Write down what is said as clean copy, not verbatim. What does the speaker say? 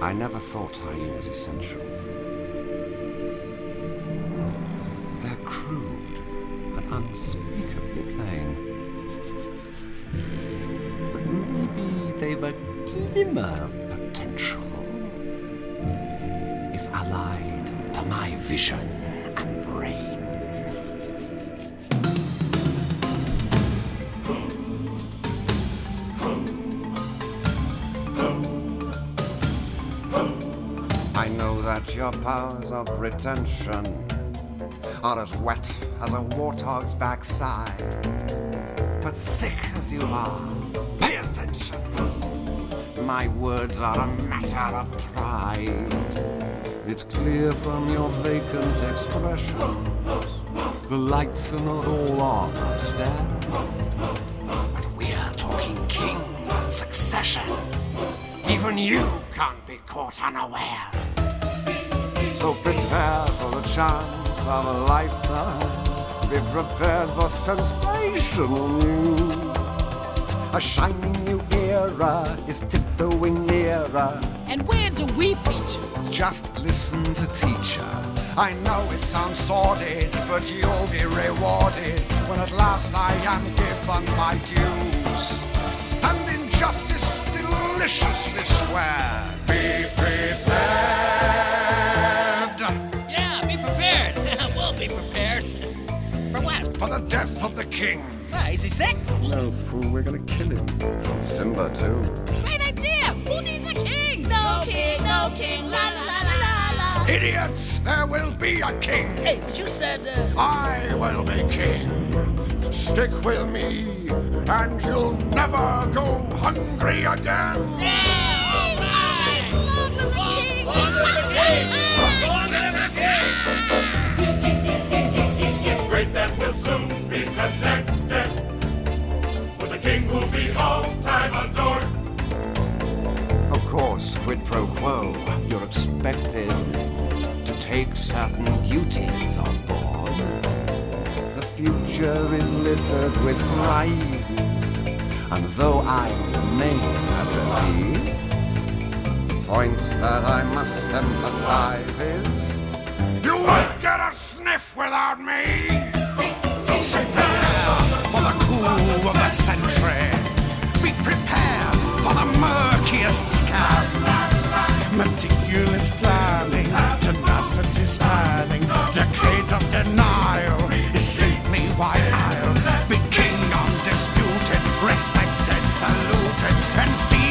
I never thought hyenas essential. They're crude and unspeakably plain. But maybe they've a glimmer of potential if allied to my vision and brain. I know that your powers of retention are as wet as a warthog's backside. But thick as you are, pay attention. My words are a matter of pride. It's clear from your vacant expression the lights are not all on upstairs. But we're talking kings and successions. Even you can't be caught unawares. So prepare for the chance of a lifetime. Be prepared for sensational news. A shining new era is tiptoeing nearer. And where do we feature? Just listen to teacher. I know it sounds sordid, but you'll be rewarded when at last I am given my dues. And injustice deliciously squared. Be prepared. Yeah, be prepared. We'll be prepared. For what? For the death of the king. Is he sick? No, fool, we're gonna kill him. Simba, too. Great idea! Who needs a king? No king, la la la la la. Idiots, there will be a king. Hey, but you said, I will be king. Stick with me, and you'll never go hungry again. Yeah! All right! Long live the king! Long live the king! It's great that we'll soon be connected with a king who'll be all time adored. Of course, quid pro quo, you're expected to take certain duties on board. The future is littered with prizes, and though I remain at sea, the point that I must emphasize is you won't get a sniff without me. Prepare for the coup of the century. Be prepared for the murkiest scam. Meticulous planning, tenacity spanning, decades of denial is simply why I'll be king undisputed, respected, saluted, and seen